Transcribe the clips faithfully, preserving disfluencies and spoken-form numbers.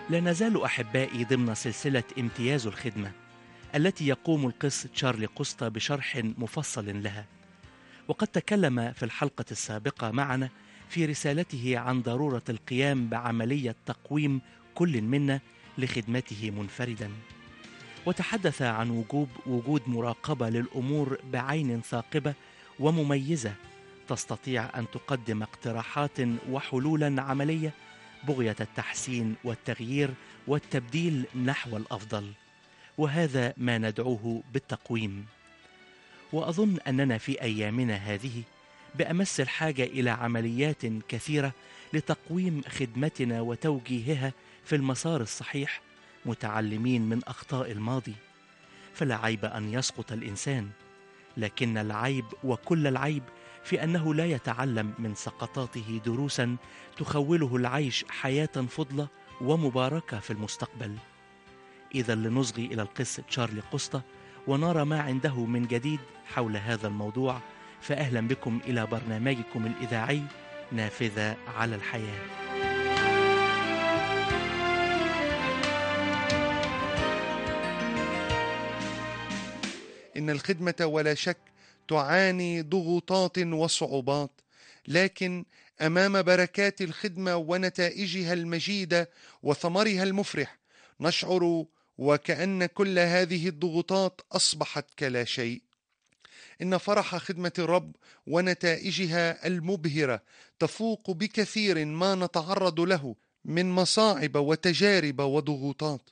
لا نزال أحبائي ضمن سلسلة امتياز الخدمة التي يقوم القس تشارلي قسطى بشرح مفصل لها. وقد تكلم في الحلقة السابقة معنا في رسالته عن ضرورة القيام بعملية تقويم كل منا لخدمته منفردا، وتحدث عن وجوب وجود مراقبة للأمور بعين ثاقبة ومميزة تستطيع أن تقدم اقتراحات وحلولا عملية بغية التحسين والتغيير والتبديل نحو الأفضل، وهذا ما ندعوه بالتقويم. وأظن أننا في أيامنا هذه بأمس الحاجة إلى عمليات كثيرة لتقويم خدمتنا وتوجيهها في المسار الصحيح، متعلمين من أخطاء الماضي. فلا عيب أن يسقط الإنسان، لكن العيب وكل العيب في أنه لا يتعلم من سقطاته دروسا تخوله العيش حياة فضلة ومباركة في المستقبل. إذا لنصغي إلى القس تشارلي قسطى ونرى ما عنده من جديد حول هذا الموضوع. فأهلا بكم إلى برنامجكم الإذاعي نافذة على الحياة. إن الخدمة ولا شك تعاني ضغوطات وصعوبات، لكن أمام بركات الخدمة ونتائجها المجيدة وثمرها المفرح نشعر وكأن كل هذه الضغوطات أصبحت كلا شيء. إن فرح خدمة الرب ونتائجها المبهرة تفوق بكثير ما نتعرض له من مصاعب وتجارب وضغوطات.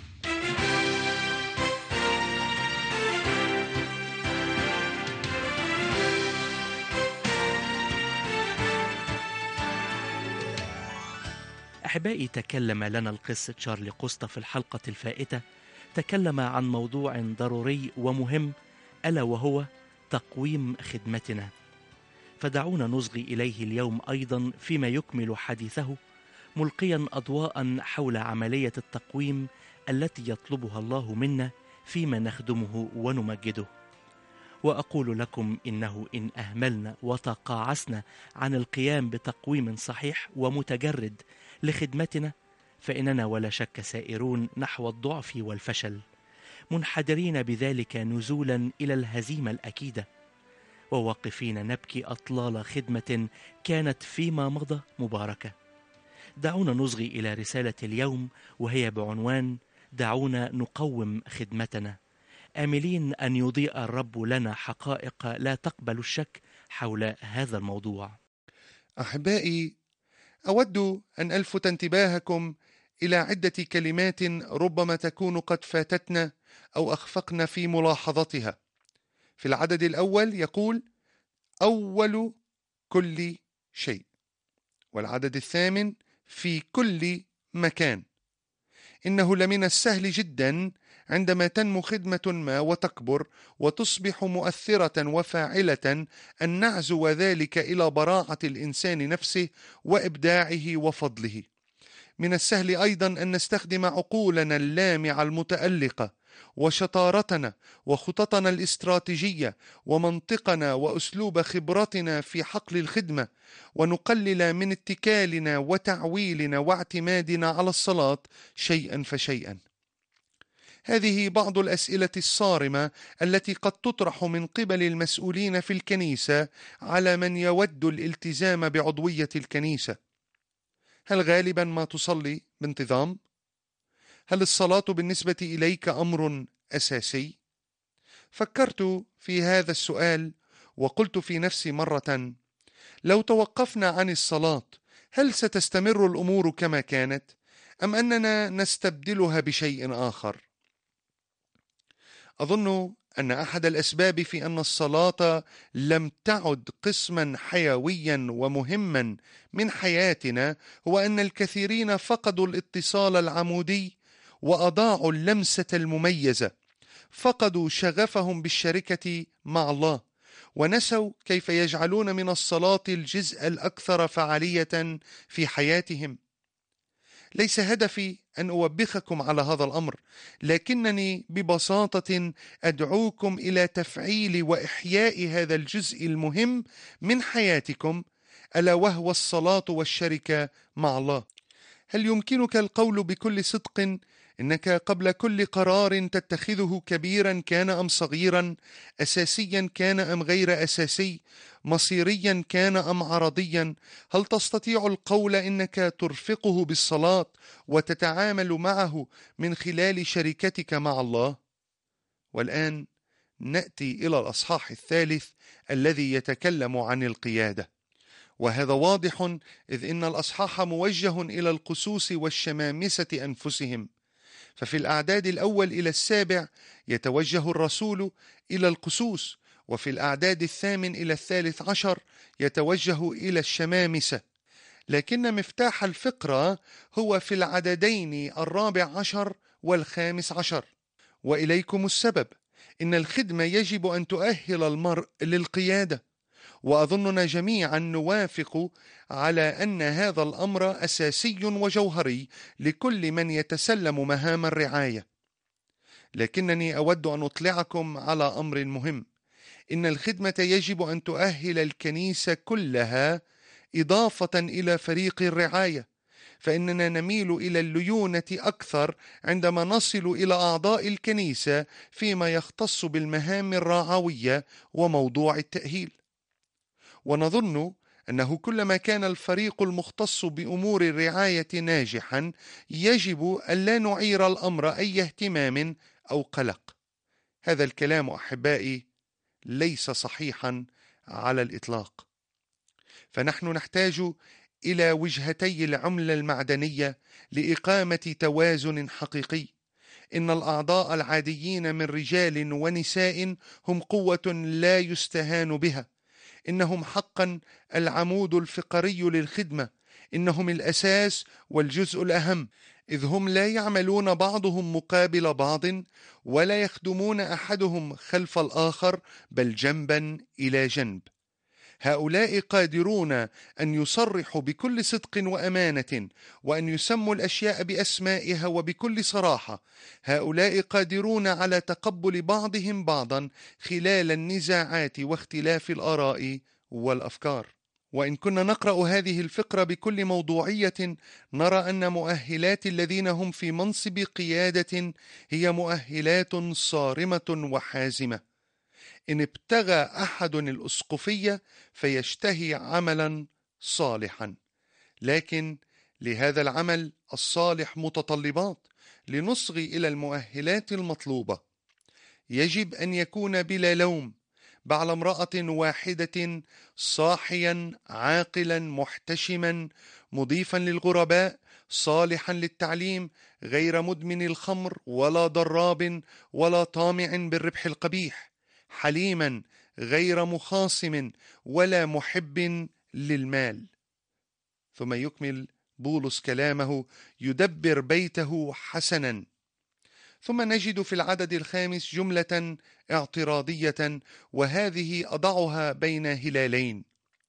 أحبائي، تكلم لنا القس تشارلي قسطى في الحلقة الفائتة، تكلم عن موضوع ضروري ومهم، ألا وهو تقويم خدمتنا. فدعونا نصغي إليه اليوم أيضا فيما يكمل حديثه، ملقيا أضواء حول عملية التقويم التي يطلبها الله منا فيما نخدمه ونمجده. وأقول لكم إنه إن أهملنا وتقاعسنا عن القيام بتقويم صحيح ومتجرد لخدمتنا، فإننا ولا شك سائرون نحو الضعف والفشل، منحدرين بذلك نزولا إلى الهزيمة الأكيدة، وواقفين نبكي أطلال خدمة كانت فيما مضى مباركة. دعونا نصغي إلى رسالة اليوم، وهي بعنوان دعونا نقوم خدمتنا، آملين أن يضيء الرب لنا حقائق لا تقبل الشك حول هذا الموضوع. أحبائي، أود أن ألفت انتباهكم إلى عدة كلمات ربما تكون قد فاتتنا أو أخفقنا في ملاحظتها. في العدد الأول يقول أول كل شيء، والعدد الثامن في كل مكان. إنه لمن السهل جدا عندما تنمو خدمة ما وتكبر وتصبح مؤثرة وفاعلة أن نعزو ذلك إلى براعة الإنسان نفسه وإبداعه وفضله. من السهل أيضا أن نستخدم عقولنا اللامعة المتألقة وشطارتنا وخططنا الاستراتيجية ومنطقنا وأسلوب خبرتنا في حقل الخدمة، ونقلل من اتكالنا وتعويلنا واعتمادنا على الصلاة شيئا فشيئا. هذه بعض الأسئلة الصارمة التي قد تطرح من قبل المسؤولين في الكنيسة على من يود الالتزام بعضوية الكنيسة. هل غالبا ما تصلي بانتظام؟ هل الصلاة بالنسبة إليك أمر أساسي؟ فكرت في هذا السؤال وقلت في نفسي مرة: لو توقفنا عن الصلاة هل ستستمر الأمور كما كانت، أم أننا نستبدلها بشيء آخر؟ أظن أن أحد الأسباب في أن الصلاة لم تعد قسما حيويا ومهما من حياتنا هو أن الكثيرين فقدوا الاتصال العمودي وأضاعوا اللمسة المميزة، فقدوا شغفهم بالشركة مع الله، ونسوا كيف يجعلون من الصلاة الجزء الأكثر فعالية في حياتهم. ليس هدفي أن أوبخكم على هذا الأمر، لكنني ببساطة أدعوكم إلى تفعيل وإحياء هذا الجزء المهم من حياتكم، ألا وهو الصلاة والشركة مع الله. هل يمكنك القول بكل صدق إنك قبل كل قرار تتخذه كبيرا كان أم صغيرا، أساسيا كان أم غير أساسي، مصيريا كان أم عرضيا، هل تستطيع القول إنك ترفقه بالصلاة وتتعامل معه من خلال شركتك مع الله؟ والآن نأتي إلى الأصحاح الثالث الذي يتكلم عن القيادة، وهذا واضح إذ إن الأصحاح موجه إلى القسوس والشمامسة أنفسهم. ففي الأعداد الأول إلى السابع يتوجه الرسول إلى القسوس، وفي الأعداد الثامن إلى الثالث عشر يتوجه إلى الشمامسة، لكن مفتاح الفقرة هو في العددين الرابع عشر والخامس عشر. وإليكم السبب: إن الخدمة يجب أن تؤهل المرء للقيادة، وأظننا جميعا نوافق على أن هذا الأمر أساسي وجوهري لكل من يتسلم مهام الرعاية. لكنني أود أن أطلعكم على أمر مهم: إن الخدمة يجب أن تؤهل الكنيسة كلها إضافة إلى فريق الرعاية، فإننا نميل إلى الليونة أكثر عندما نصل إلى أعضاء الكنيسة فيما يختص بالمهام الرعوية وموضوع التأهيل. ونظن أنه كلما كان الفريق المختص بأمور الرعاية ناجحا يجب ألا نعير الأمر أي اهتمام أو قلق. هذا الكلام أحبائي ليس صحيحا على الإطلاق، فنحن نحتاج إلى وجهتي العملة المعدنية لإقامة توازن حقيقي. إن الأعضاء العاديين من رجال ونساء هم قوة لا يستهان بها، إنهم حقا العمود الفقري للخدمة، إنهم الأساس والجزء الأهم، إذ هم لا يعملون بعضهم مقابل بعض ولا يخدمون أحدهم خلف الآخر، بل جنبا إلى جنب. هؤلاء قادرون أن يصرحوا بكل صدق وأمانة، وأن يسموا الأشياء بأسمائها وبكل صراحة. هؤلاء قادرون على تقبل بعضهم بعضا خلال النزاعات واختلاف الآراء والأفكار. وإن كنا نقرأ هذه الفقرة بكل موضوعية نرى أن مؤهلات الذين هم في منصب قيادة هي مؤهلات صارمة وحازمة. إن ابتغى أحد الأسقفية فيشتهي عملا صالحا، لكن لهذا العمل الصالح متطلبات لنصغي إلى المؤهلات المطلوبة. يجب أن يكون بلا لوم بعل امرأة واحدة صاحيا عاقلا محتشما مضيفا للغرباء صالحا للتعليم، غير مدمن الخمر ولا ضراب ولا طامع بالربح القبيح، حليما غير مخاصم ولا محب للمال. ثم يكمل بولس كلامه: يدبر بيته حسنا. ثم نجد في العدد الخامس جملة اعتراضية، وهذه أضعها بين هلالين: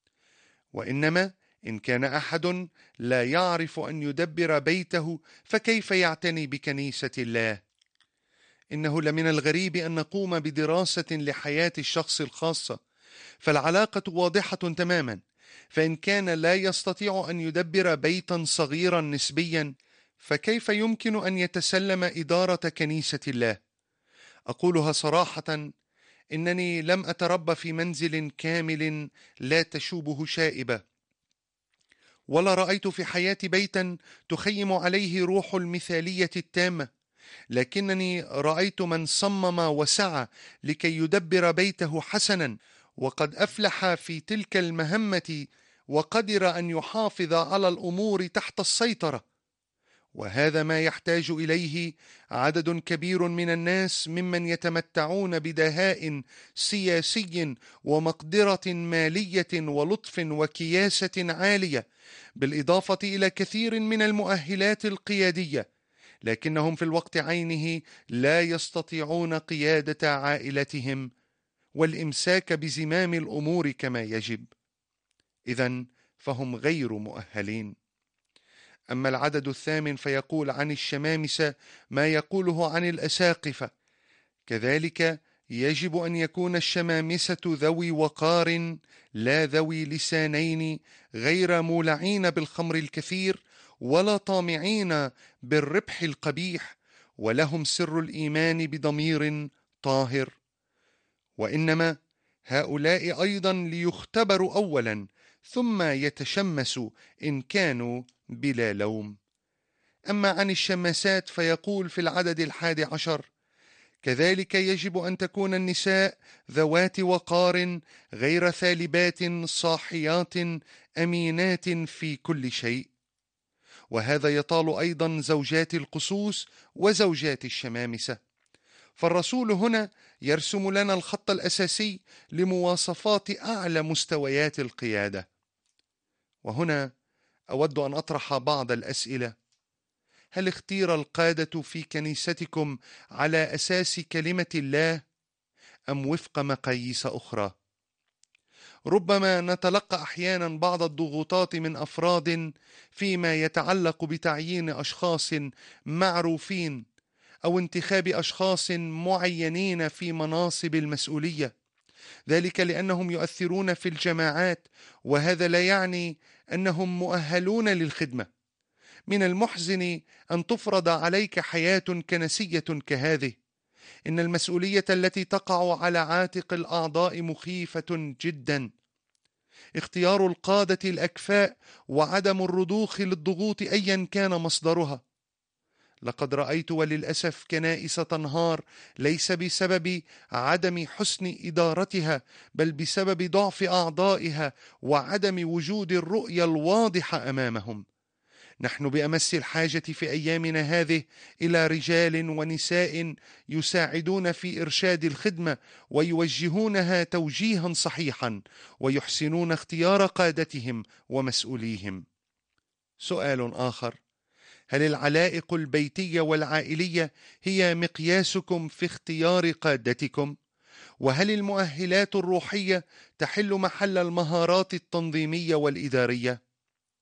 وإنما إن كان أحد لا يعرف أن يدبر بيته فكيف يعتني بكنيسة الله؟ إنه لمن الغريب أن نقوم بدراسة لحياة الشخص الخاصة، فالعلاقة واضحة تماما. فإن كان لا يستطيع أن يدبر بيتا صغيرا نسبيا فكيف يمكن أن يتسلم إدارة كنيسة الله؟ أقولها صراحة، إنني لم أتربى في منزل كامل لا تشوبه شائبة، ولا رأيت في حياتي بيتا تخيم عليه روح المثالية التامة، لكنني رأيت من صمم وسعى لكي يدبر بيته حسنا، وقد أفلح في تلك المهمة، وقدر أن يحافظ على الأمور تحت السيطرة. وهذا ما يحتاج إليه عدد كبير من الناس ممن يتمتعون بدهاء سياسي ومقدرة مالية ولطف وكياسة عالية، بالإضافة إلى كثير من المؤهلات القيادية، لكنهم في الوقت عينه لا يستطيعون قيادة عائلتهم والإمساك بزمام الأمور كما يجب. إذن فهم غير مؤهلين. أما العدد الثامن فيقول عن الشمامسة ما يقوله عن الأساقفة. كذلك يجب أن يكون الشمامسة ذوي وقار لا ذوي لسانين، غير مولعين بالخمر الكثير، ولا طامعين بالربح القبيح، ولهم سر الإيمان بضمير طاهر، وإنما هؤلاء أيضا ليختبروا أولا ثم يتشمسوا إن كانوا بلا لوم. أما عن الشماسات فيقول في العدد الحادي عشر: كذلك يجب أن تكون النساء ذوات وقار، غير ثالبات، صاحيات، أمينات في كل شيء. وهذا يطال أيضا زوجات القسوس وزوجات الشمامسة. فالرسول هنا يرسم لنا الخط الأساسي لمواصفات أعلى مستويات القيادة. وهنا أود أن أطرح بعض الأسئلة: هل اختير القادة في كنيستكم على أساس كلمة الله أم وفق مقاييس أخرى؟ ربما نتلقى أحيانا بعض الضغوطات من أفراد فيما يتعلق بتعيين أشخاص معروفين أو انتخاب أشخاص معينين في مناصب المسؤولية، ذلك لأنهم يؤثرون في الجماعات، وهذا لا يعني أنهم مؤهلون للخدمة. من المحزن أن تفرض عليك حياة كنسية كهذه. إن المسؤولية التي تقع على عاتق الأعضاء مخيفة جدا. اختيار القادة الأكفاء وعدم الرضوخ للضغوط أيا كان مصدرها. لقد رأيت وللأسف كنائس تنهار ليس بسبب عدم حسن إدارتها، بل بسبب ضعف أعضائها وعدم وجود الرؤية الواضحة أمامهم. نحن بأمس الحاجة في أيامنا هذه إلى رجال ونساء يساعدون في إرشاد الخدمة ويوجهونها توجيها صحيحا، ويحسنون اختيار قادتهم ومسؤوليهم. سؤال آخر: هل العلائق البيتية والعائلية هي مقياسكم في اختيار قادتكم؟ وهل المؤهلات الروحية تحل محل المهارات التنظيمية والإدارية؟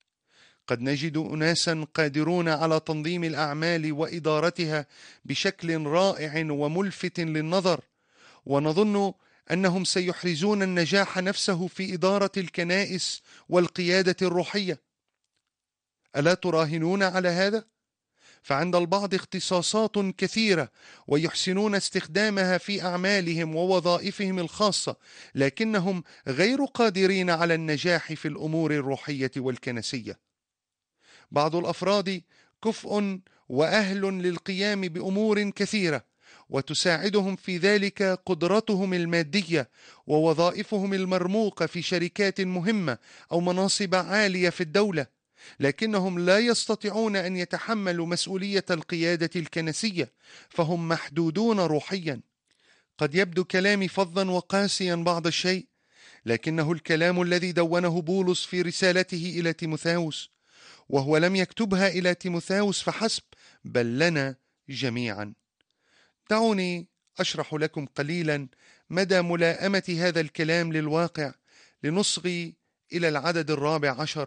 قد نجد أناسا قادرون على تنظيم الأعمال وإدارتها بشكل رائع وملفت للنظر، ونظن أنهم سيحرزون النجاح نفسه في إدارة الكنائس والقيادة الروحية. ألا تراهنون على هذا؟ فعند البعض اختصاصات كثيرة ويحسنون استخدامها في أعمالهم ووظائفهم الخاصة، لكنهم غير قادرين على النجاح في الأمور الروحية والكنسية. بعض الأفراد كفء وأهل للقيام بأمور كثيرة، وتساعدهم في ذلك قدرتهم المادية ووظائفهم المرموقة في شركات مهمة أو مناصب عالية في الدولة، لكنهم لا يستطيعون أن يتحملوا مسؤولية القيادة الكنسية، فهم محدودون روحيا. قد يبدو كلامي فظا وقاسيا بعض الشيء، لكنه الكلام الذي دونه بولس في رسالته إلى تيموثاوس، وهو لم يكتبها إلى تيموثاوس فحسب، بل لنا جميعا. دعوني أشرح لكم قليلا مدى ملائمة هذا الكلام للواقع لنصغي إلى العدد الرابع عشر: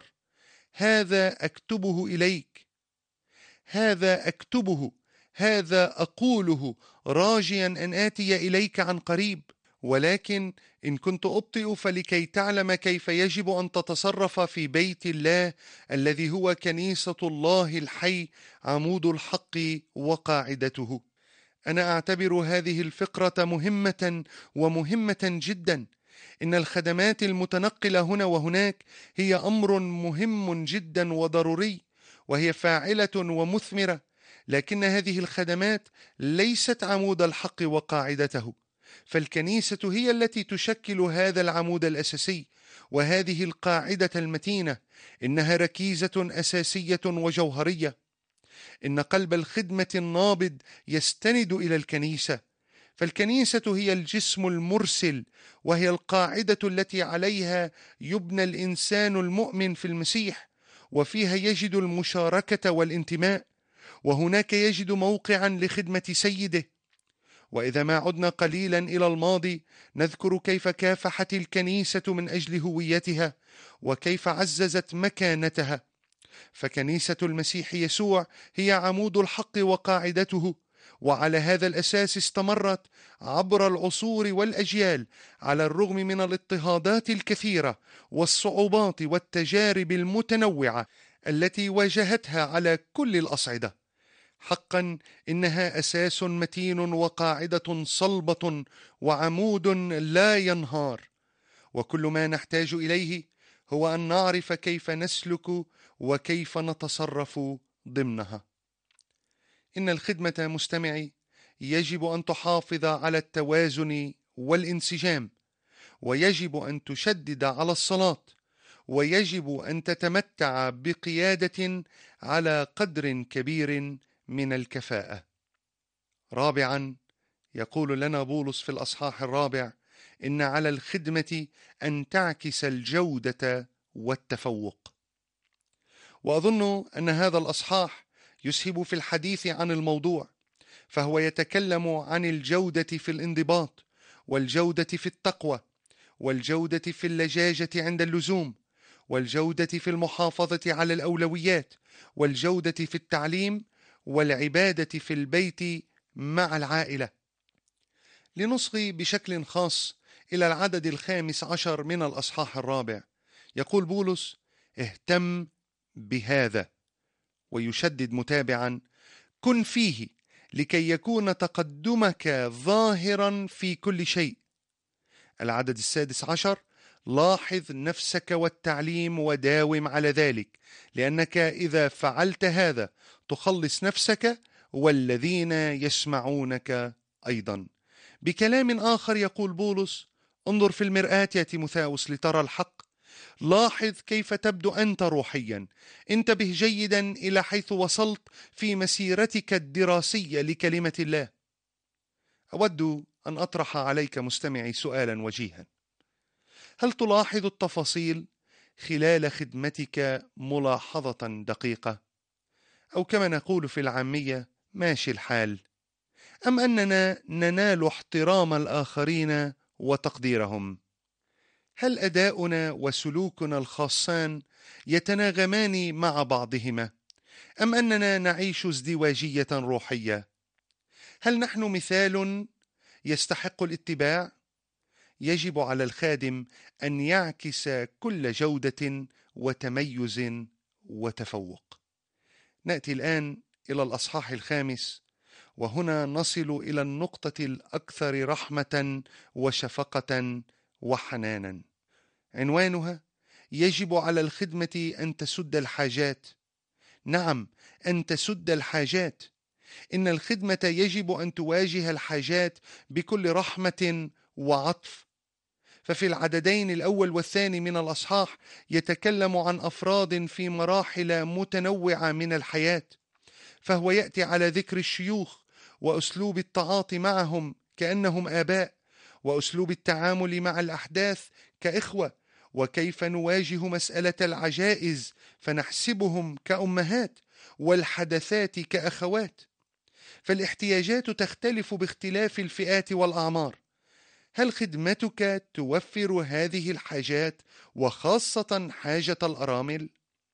هذا أكتبه إليك، هذا أكتبه، هذا أقوله، راجيا أن آتي إليك عن قريب. ولكن إن كنت أبطئ فلكي تعلم كيف يجب أن تتصرف في بيت الله الذي هو كنيسة الله الحي، عمود الحق وقاعدته. أنا أعتبر هذه الفقرة مهمة ومهمة جدا. إن الخدمات المتنقلة هنا وهناك هي أمر مهم جدا وضروري، وهي فاعلة ومثمرة، لكن هذه الخدمات ليست عمود الحق وقاعدته، فالكنيسة هي التي تشكل هذا العمود الأساسي وهذه القاعدة المتينة. إنها ركيزة أساسية وجوهرية. إن قلب الخدمة النابض يستند إلى الكنيسة، فالكنيسة هي الجسم المرسل، وهي القاعدة التي عليها يبنى الإنسان المؤمن في المسيح، وفيها يجد المشاركة والانتماء، وهناك يجد موقعا لخدمة سيده. وإذا ما عدنا قليلا إلى الماضي نذكر كيف كافحت الكنيسة من أجل هويتها وكيف عززت مكانتها. فكنيسة المسيح يسوع هي عمود الحق وقاعدته، وعلى هذا الأساس استمرت عبر العصور والأجيال على الرغم من الاضطهادات الكثيرة والصعوبات والتجارب المتنوعة التي واجهتها على كل الأصعدة. حقا إنها أساس متين وقاعدة صلبة وعمود لا ينهار، وكل ما نحتاج إليه هو أن نعرف كيف نسلك وكيف نتصرف ضمنها. إن الخدمة مستمعي يجب أن تحافظ على التوازن والانسجام، ويجب أن تشدد على الصلاة، ويجب أن تتمتع بقيادة على قدر كبير من الكفاءة. رابعا، يقول لنا بولس في الأصحاح الرابع: إن على الخدمة أن تعكس الجودة والتفوق. وأظن أن هذا الأصحاح يسهب في الحديث عن الموضوع، فهو يتكلم عن الجودة في الانضباط، والجودة في التقوى، والجودة في اللجاجة عند اللزوم، والجودة في المحافظة على الأولويات، والجودة في التعليم، والعبادة في البيت مع العائلة. لنصغي بشكل خاص إلى العدد الخامس عشر من الأصحاح الرابع، يقول بولس: اهتم بهذا، ويشدد متابعا: كن فيه لكي يكون تقدمك ظاهرا في كل شيء. العدد السادس عشر: لاحظ نفسك والتعليم وداوم على ذلك، لأنك إذا فعلت هذا تخلص نفسك والذين يسمعونك أيضا. بكلام آخر يقول بولس: انظر في المرآة يا تيموثاوس لترى الحق، لاحظ كيف تبدو أنت روحيا، انتبه جيدا إلى حيث وصلت في مسيرتك الدراسية لكلمة الله. أود أن أطرح عليك مستمعي سؤالا وجيها: هل تلاحظ التفاصيل خلال خدمتك ملاحظة دقيقة؟ أو كما نقول في العامية: ماشي الحال؟ أم أننا ننال احترام الآخرين وتقديرهم؟ هل أداؤنا وسلوكنا الخاصان يتناغمان مع بعضهما؟ أم أننا نعيش ازدواجية روحية؟ هل نحن مثال يستحق الاتباع؟ يجب على الخادم أن يعكس كل جودة وتميز وتفوق. نأتي الآن إلى الأصحاح الخامس، وهنا نصل إلى النقطة الأكثر رحمة وشفقة وحنانا. عنوانها: يجب على الخدمة أن تسد الحاجات. نعم، أن تسد الحاجات. إن الخدمة يجب أن تواجه الحاجات بكل رحمة وعطف. ففي العددين الأول والثاني من الأصحاح يتكلم عن أفراد في مراحل متنوعة من الحياة، فهو يأتي على ذكر الشيوخ وأسلوب التعاطي معهم كأنهم آباء، وأسلوب التعامل مع الأحداث كإخوة، وكيف نواجه مسألة العجائز فنحسبهم كأمهات، والحدثات كأخوات. فالاحتياجات تختلف باختلاف الفئات والأعمار. هل خدمتك توفر هذه الحاجات، وخاصة حاجة الأرامل؟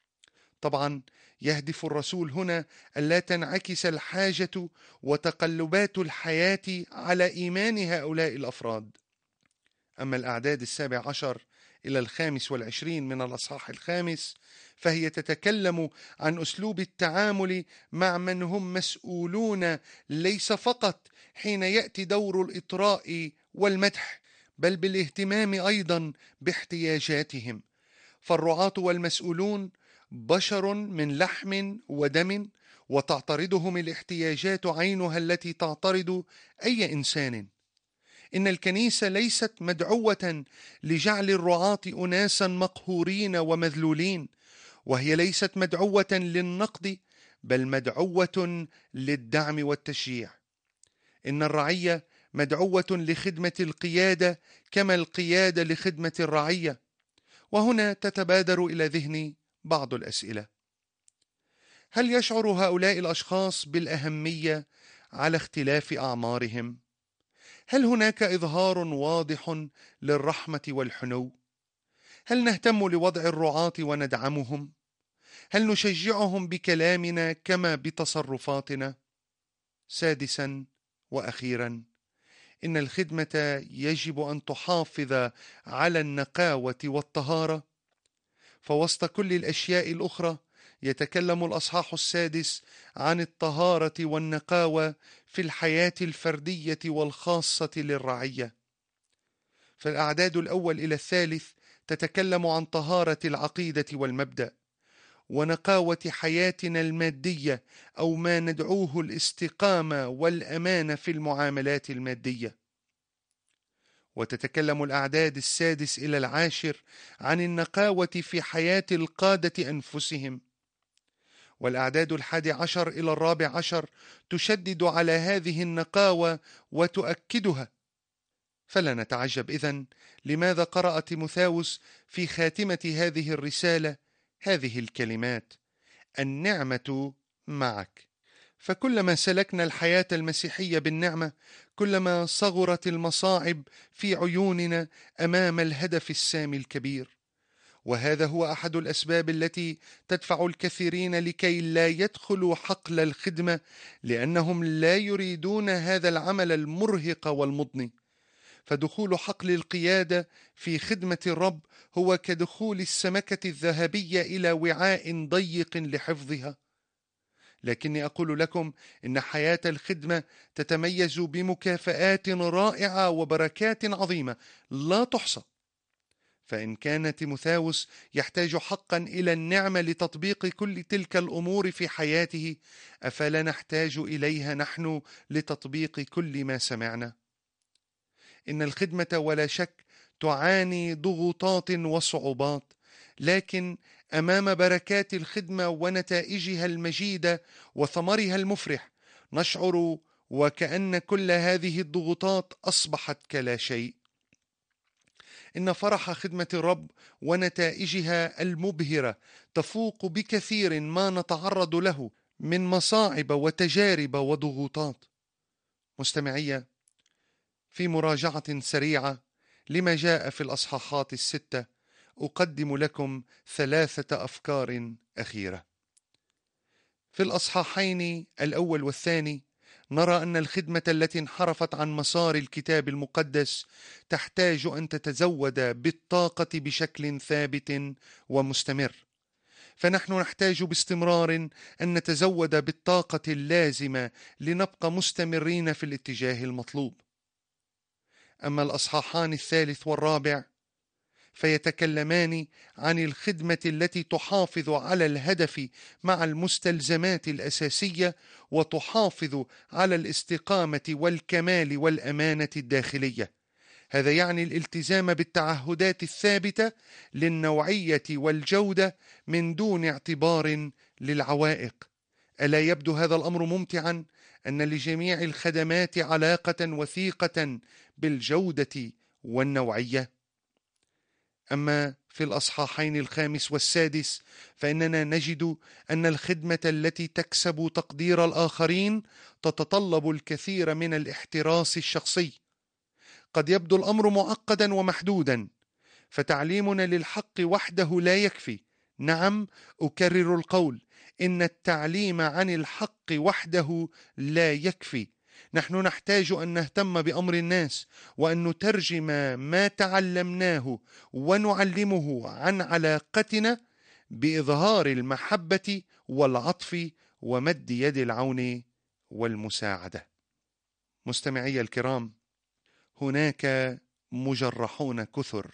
طبعا يهدف الرسول هنا ألا تنعكس الحاجة وتقلبات الحياة على إيمان هؤلاء الأفراد. أما الأعداد السابع عشر إلى الخامس والعشرين من الأصحاح الخامس فهي تتكلم عن أسلوب التعامل مع من هم مسؤولون، ليس فقط حين يأتي دور الإطراء والمدح، بل بالاهتمام أيضا باحتياجاتهم. فالرعاة والمسؤولون بشر من لحم ودم، وتعترضهم الاحتياجات عينها التي تعترض أي إنسان. إن الكنيسة ليست مدعوة لجعل الرعاة أناسا مقهورين ومذلولين، وهي ليست مدعوة للنقد، بل مدعوة للدعم والتشجيع. إن الرعية مدعوة لخدمة القيادة كما القيادة لخدمة الرعية. وهنا تتبادر إلى ذهني بعض الأسئلة: هل يشعر هؤلاء الأشخاص بالأهمية على اختلاف أعمارهم؟ هل هناك إظهار واضح للرحمة والحنو؟ هل نهتم لوضع الرعاة وندعمهم؟ هل نشجعهم بكلامنا كما بتصرفاتنا؟ سادسا وأخيرا، إن الخدمة يجب أن تحافظ على النقاوة والطهارة. فوسط كل الأشياء الأخرى يتكلم الأصحاح السادس عن الطهارة والنقاوة في الحياة الفردية والخاصة للرعية. فالأعداد الأول إلى الثالث تتكلم عن طهارة العقيدة والمبدأ، ونقاوة حياتنا المادية أو ما ندعوه الاستقامة والأمانة في المعاملات المادية. وتتكلم الأعداد السادس إلى العاشر عن النقاوة في حياة القادة أنفسهم. والأعداد الحادي عشر إلى الرابع عشر تشدد على هذه النقاوة وتؤكدها. فلا نتعجب إذن لماذا قرأ تيموثاوس في خاتمة هذه الرسالة هذه الكلمات: النعمة معك. فكلما سلكنا الحياة المسيحية بالنعمة، كلما صغرت المصاعب في عيوننا أمام الهدف السامي الكبير. وهذا هو أحد الأسباب التي تدفع الكثيرين لكي لا يدخلوا حقل الخدمة، لأنهم لا يريدون هذا العمل المرهق والمضني. فدخول حقل القيادة في خدمة الرب هو كدخول السمكة الذهبية إلى وعاء ضيق لحفظها. لكني أقول لكم إن حياة الخدمة تتميز بمكافآت رائعة وبركات عظيمة لا تحصى. فإن كان تيموثاوس يحتاج حقا إلى النعمة لتطبيق كل تلك الأمور في حياته، أفلا نحتاج إليها نحن لتطبيق كل ما سمعنا؟ إن الخدمة ولا شك تعاني ضغوطات وصعوبات، لكن أمام بركات الخدمة ونتائجها المجيدة وثمرها المفرح نشعر وكأن كل هذه الضغوطات أصبحت كلا شيء. إن فرح خدمة الرب ونتائجها المبهرة تفوق بكثير ما نتعرض له من مصاعب وتجارب وضغوطات. مستمعية، في مراجعة سريعة لما جاء في الأصحاحات الستة أقدم لكم ثلاثة أفكار أخيرة. في الأصحاحين الأول والثاني نرى أن الخدمة التي انحرفت عن مسار الكتاب المقدس تحتاج أن تتزود بالطاقة بشكل ثابت ومستمر. فنحن نحتاج باستمرار أن نتزود بالطاقة اللازمة لنبقى مستمرين في الاتجاه المطلوب. أما الأصحاحان الثالث والرابع فيتكلمان عن الخدمة التي تحافظ على الهدف مع المستلزمات الأساسية، وتحافظ على الاستقامة والكمال والأمانة الداخلية. هذا يعني الالتزام بالتعهدات الثابتة للنوعية والجودة من دون اعتبار للعوائق. ألا يبدو هذا الأمر ممتعا؟ أن لجميع الخدمات علاقة وثيقة بالجودة والنوعية. أما في الأصحاحين الخامس والسادس فإننا نجد أن الخدمة التي تكسب تقدير الآخرين تتطلب الكثير من الاحتراس الشخصي. قد يبدو الأمر معقدا ومحدودا، فتعليمنا للحق وحده لا يكفي. نعم، أكرر القول، إن التعليم عن الحق وحده لا يكفي. نحن نحتاج أن نهتم بأمر الناس، وأن نترجم ما تعلمناه ونعلمه عن علاقتنا بإظهار المحبة والعطف ومد يد العون والمساعدة. مستمعي الكرام، هناك مجرحون كثر،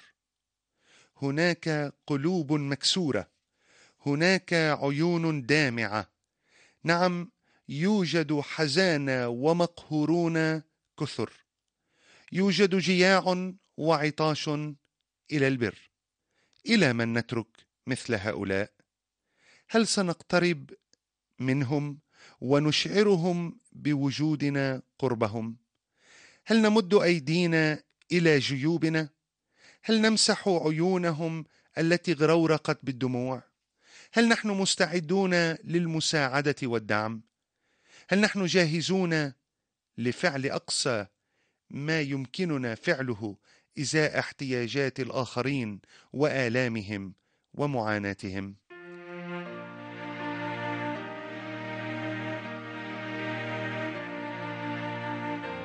هناك قلوب مكسورة، هناك عيون دامعة. نعم، يوجد حزانة ومقهورون كثر، يوجد جياع وعطاش إلى البر. إلى من نترك مثل هؤلاء؟ هل سنقترب منهم ونشعرهم بوجودنا قربهم؟ هل نمد أيدينا إلى جيوبنا؟ هل نمسح عيونهم التي غرورقت بالدموع؟ هل نحن مستعدون للمساعدة والدعم؟ هل نحن جاهزون لفعل أقصى ما يمكننا فعله إزاء احتياجات الآخرين وآلامهم ومعاناتهم؟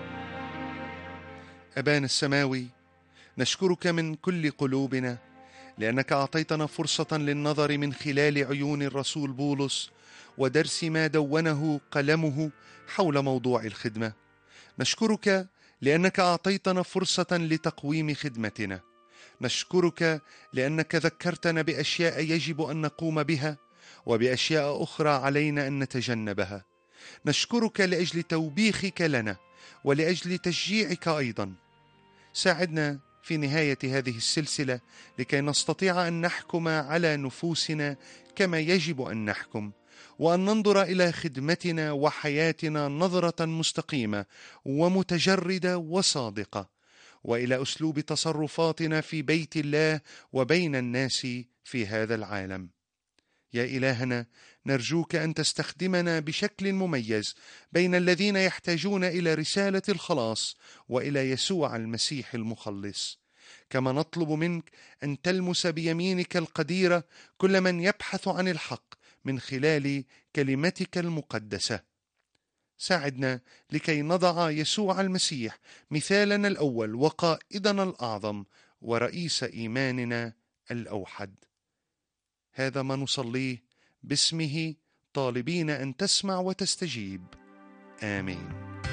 أبانا السماوي، نشكرك من كل قلوبنا لأنك أعطيتنا فرصة للنظر من خلال عيون الرسول بولس ودرس ما دونه قلمه حول موضوع الخدمة. نشكرك لأنك أعطيتنا فرصة لتقويم خدمتنا. نشكرك لأنك ذكرتنا بأشياء يجب أن نقوم بها وبأشياء أخرى علينا أن نتجنبها. نشكرك لأجل توبيخك لنا ولأجل تشجيعك أيضا. ساعدنا في نهاية هذه السلسلة لكي نستطيع أن نحكم على نفوسنا كما يجب أن نحكم، وأن ننظر إلى خدمتنا وحياتنا نظرة مستقيمة ومتجردة وصادقة، وإلى أسلوب تصرفاتنا في بيت الله وبين الناس في هذا العالم. يا إلهنا، نرجوك أن تستخدمنا بشكل مميز بين الذين يحتاجون إلى رسالة الخلاص وإلى يسوع المسيح المخلص. كما نطلب منك أن تلمس بيمينك القديرة كل من يبحث عن الحق من خلال كلمتك المقدسة. ساعدنا لكي نضع يسوع المسيح مثالنا الأول وقائدنا الأعظم ورئيس إيماننا الأوحد. هذا ما نصليه باسمه، طالبين أن تسمع وتستجيب. آمين.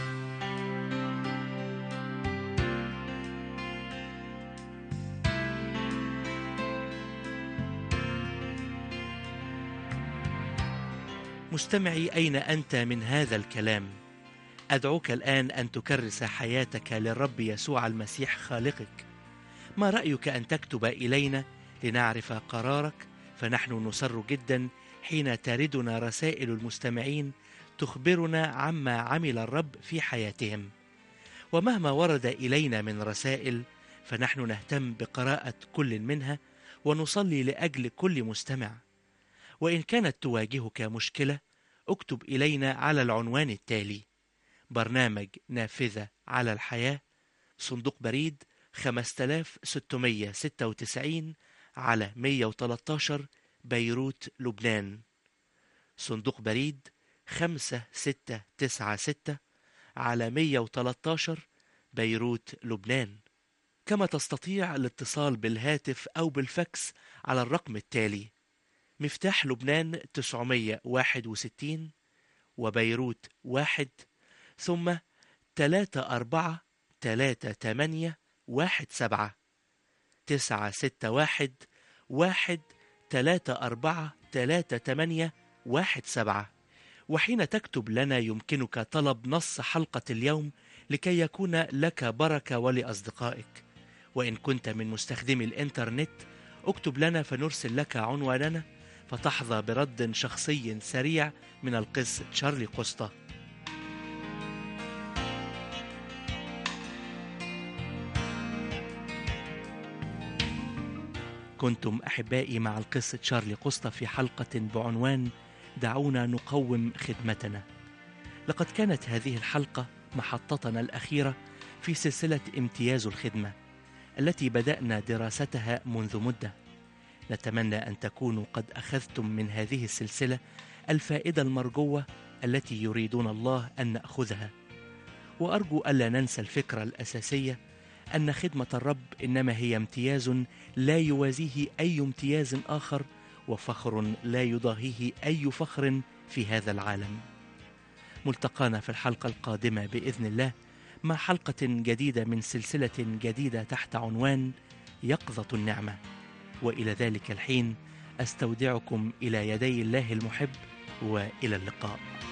مستمعي، أين أنت من هذا الكلام؟ أدعوك الآن أن تكرس حياتك للرب يسوع المسيح خالقك. ما رأيك أن تكتب إلينا لنعرف قرارك؟ فنحن نسر جدا حين تردنا رسائل المستمعين تخبرنا عما عمل الرب في حياتهم. ومهما ورد إلينا من رسائل فنحن نهتم بقراءة كل منها ونصلي لأجل كل مستمع. وإن كانت تواجهك مشكلة، اكتب إلينا على العنوان التالي: برنامج نافذة على الحياة، صندوق بريد خمسة آلاف وستمائة وستة وتسعين على مئة وثلاثة عشر بيروت لبنان. صندوق بريد خمسة ستة تسعة ستة على مئة وثلاثة عشر بيروت لبنان. كما تستطيع الاتصال بالهاتف أو بالفاكس على الرقم التالي: مفتاح لبنان تسعمائة وواحد وستين وبيروت واحد، ثم ثلاثة أربعة ثلاثة ثمانية واحد سبعة تسعة ستة واحد واحد ثلاثة أربعة ثلاثة ثمانية واحد سبعة. وحين تكتب لنا يمكنك طلب نص حلقة اليوم لكي يكون لك بركة ولأصدقائك. وإن كنت من مستخدمي الإنترنت، اكتب لنا فنرسل لك عنواننا فتحظى برد شخصي سريع من القس تشارلي قسطة. كنتم أحبائي مع القس تشارلي قسطة في حلقة بعنوان دعونا نقوم خدمتنا. لقد كانت هذه الحلقة محطتنا الأخيرة في سلسلة امتياز الخدمة التي بدأنا دراستها منذ مدة. نتمنى أن تكونوا قد أخذتم من هذه السلسلة الفائدة المرجوة التي يريدون الله أن نأخذها. وأرجو ألا ننسى الفكرة الأساسية أن خدمة الرب إنما هي امتياز لا يوازيه أي امتياز آخر، وفخر لا يضاهيه أي فخر في هذا العالم. ملتقانا في الحلقة القادمة بإذن الله مع حلقة جديدة من سلسلة جديدة تحت عنوان يقظة النعمة. وإلى ذلك الحين أستودعكم إلى يدي الله المحب، وإلى اللقاء.